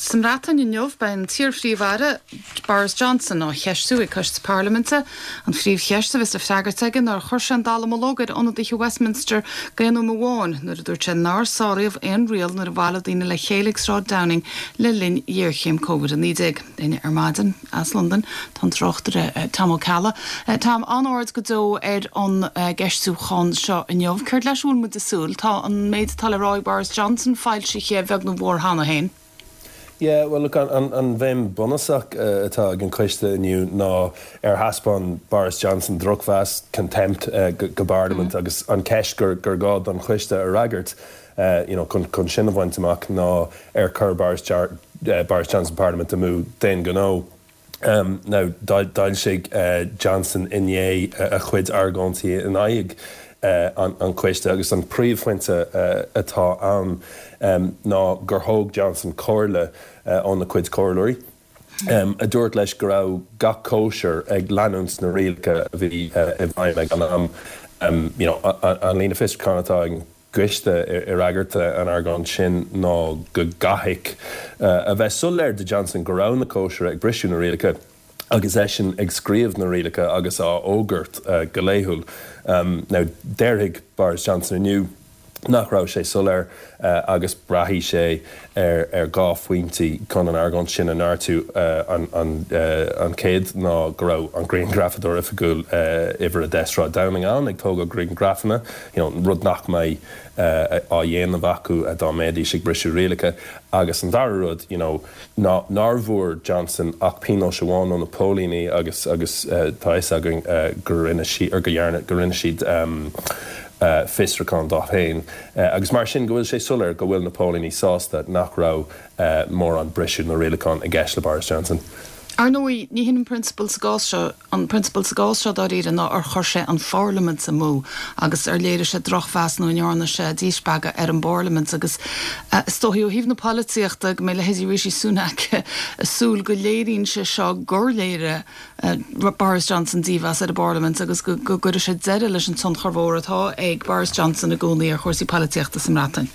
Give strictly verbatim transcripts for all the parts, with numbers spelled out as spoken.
Samratan inniuh ben tír fríomhara Boris Johnson á cheistú i coist Parliamente an fríomh cheiste vis a freagarteigen ar chuir an dalamológad an d Westminster gréanú mháin nuair a dúirt sé ná sáíomh an rial nuair a bhla daine le Chéilix Rod Downing le linn dhearchéim COVID nineteen. Daine Armadan as London tan trochtere uh, Tam O'Calla. Uh, Tam anord go dó ar an uh, geistú chun seo inniuh chuir leisúil mu de súl tá an méid talrá Boris Johnson fáil si ché bheag nó bhór hana hain. Yeah, well, look, an, an bheim bonasach uh, atá gin coiste inniu ná ar haspon Boris Johnson drogfas contempt uh, gabardament mm. agus an ceist gur gur gád an chuiste a ragart uh, you know, chun chun sin a bhaint amach ná ar chur Boris, Jar, uh, Boris Johnson Parliament amú den go nó. Um, now, dail sig uh, Johnson inné uh, a chuid argántí in aig uh, an, an cuiste agus an príomhfuinte uh, atá an um, ná gur thóg Johnson cóirle uh, an na cuid cóirlóirí. Um, a dúirt leis go raibh gach kosher ag leanúns na rialcha a bhí uh, i bhaim ag an am um, you know, an lína fist chunatá ag gwiste i ragarte an argan sin ná go gahic uh, a bheith sulir de Johnson go raibh na kosher ag brisú na rialcha agus é sin ag scríomh na rialcha agus á ógurt uh, go léithúil. Um, now, deirigh Boris Johnson aniu nach raibh sé sulir uh, agus brahí sé ar ar gá faointí chun an argan sin an airtú uh, an an uh, an céad ná go raibh an Green Grafador if gúil uh, iver a Desra Downing an ag tóg a Green Grafana, you know, rud nach mai uh, á dhéanamh acu a dá médí sig brisú rialacha agus an dar rud, you know, ná nármhór Johnson ach píno se bháin an na pólíní agus agus uh, tá is a gur uh, gur rinne siad ar go dhearna gur rinne siad um, Uh, fistracán dá hain. Uh, agus mar sin go bhfuil sé sulir go bhfuil na pólíní sásta nach raibh uh, mór an brisú na rialacán i gceist le Boris Johnson. Ar nóí ní hin an principal sa gáisio an principal sa gáisio dá réidir ná ar chuir sé an Parliament sa mú agus ar léidir sé drochfas nó nearna sé díospaga ar an Parliament agus uh, stóhiú híh na políochta go mé le héidir Rishi Sunak súl go léirín sé seo gorléire uh, Boris Johnson díhas ar a Parliament agus go go go sé deire leis an son chorhór atá ag Boris Johnson a gcónaí ar chósaí políochta sa mrátain.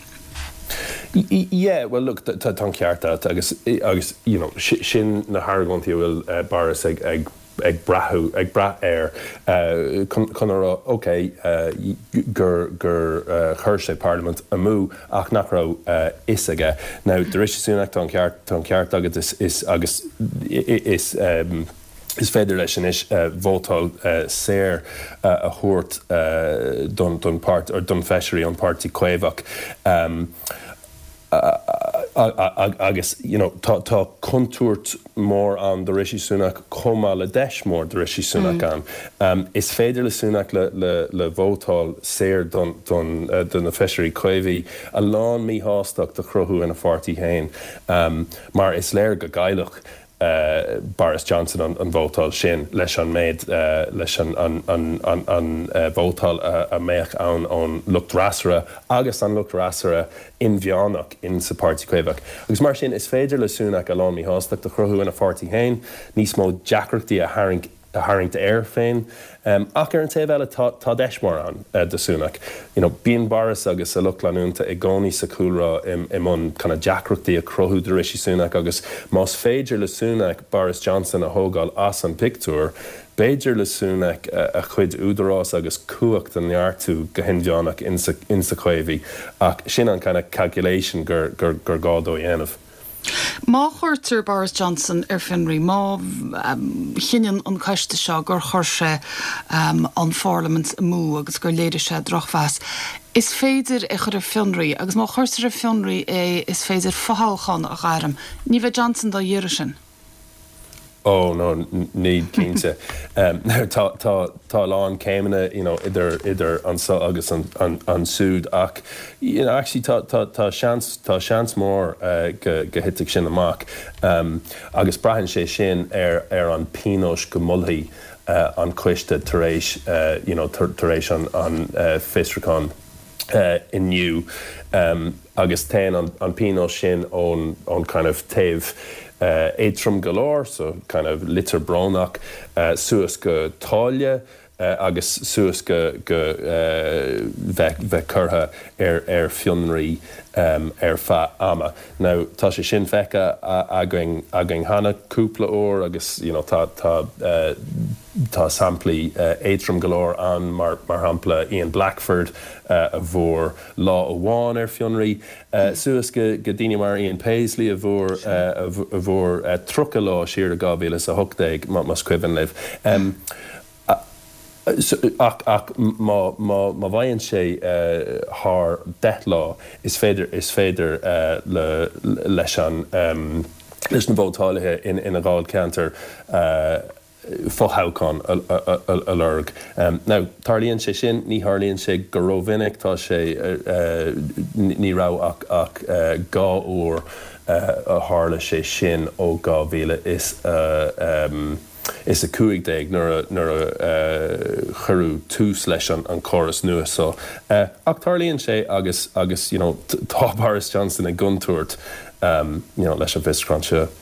Yeah, well, look, tá tan cearta agus agus you know sin na hargantíí bhfuil uh, Boris ag ag ag brathú ag brath air uh, chun ar okay uh, gur gur uh, chuir sé Parliament amú ach nach raibh uh, is aige. Now, de Rishi Sunak tan ceart tan ceart agus is, is agus is um, is féidir leis sin is uh, vótáil uh, séir uh, a thuairt uh, don don part or don feisirí an Party Cuéivach. Um, agus, you know, tá tá contúirt mór an de Rishi Sunak comá le deis mór de Rishi Sunak mm. an. Um, is féidir le Sunak le le le vótáil séir don don uh, don na feisirí Cuéiví a lán mí hásteach de chruthú ina fartí hain. Um, mar is léir go gaiilech Uh, Boris Johnson an, an vótáil sin leis an méid uh, leis an an an an, an uh, vótáil uh, a méach an an lucht rasara agus an lucht rasara in bheánach in sa Party Cuéivach. Agus mar sin is féidir le Sunak a lán mí hásteach de chruthú ina fartí hain, níos mó deacrachtaí a haring a haring air féin. Um, ach ar an taobh eile tá deis mór an uh, de Sunak. You know, bíon Boris agus a lucht leanúnta i gcónaí sa cúlra im im an kind of deacrachtaí a chruthú de Rishi Sunak agus más féidir le Sunak Boris Johnson a thógáil as an pictúr, béidir le Sunak uh, a chuid údarrás agus cuacht an neartú go hindeánach in sa in sa Cuéiví ach sin an kind of calculation gur gur gur gádó dhéanamh. Má chuirtar Boris Johnson ar finrí má um, chinean an caiiste seo gur chuir sé um, an Parliament mú agus gur léidir sé drochfas. Is féidir a chur ar finrí agus má chuirtar ar finrí é is féidir fáilchan a gairim. Ní bheith Johnson dá dhéire sin. Oh no, need cínte. um, tá tá tá lán céimena, you know, idir idir an sa agus an an an súd ach, you know, actually tá tá tá chance tá chance mór uh, go go hitig sin amach. Um, agus brahann sé sin ar ar an pínos go multhaí uh, an cuiste taréis uh, you know taréis an an uh, fistracán uh, inniu um, agus tain an an pínos sin ón ón kind of taobh Uh, Aitrim galore, so kind of litter bronach, uh, suas go táile, uh, agus suas go go uh, bheith curtha ar ar fionraí um, ar fa ama. Now tá sé sin fecha againg againg hana cúpla ór agus you know, tá tá uh, tá samplaí uh, éitrim galore an mar mar hampla Ian Blackford uh, a bhór lá óháin ar fionraí. Uh, suas go go daine mar Ian Paisley a bhór uh, a bhór uh, trucha lá siar a gábhéle a hochdaig mas cuivan libh. Um, So, ach, ach má bhain sé haar uh, det lá is féidir is féidir uh, le, leis an um, leis na bótáilethe in, in a gáil cantar uh, fóthaucán a lurg. Um, now, tarlíonn sé sin, ní harlíonn sé go rómhinnic, tá sé uh, ní rá ach, ach uh, gá úr uh, a hála sé sin ó gá bhíle is uh, um, is a cuaig déag nar a, nar a uh, churú tús leis an, an choras nua. So, uh, ach tarlíonn sé agus, agus you know, tá Boris Johnson a guntúirt um, you know, leis a bhiscran seo.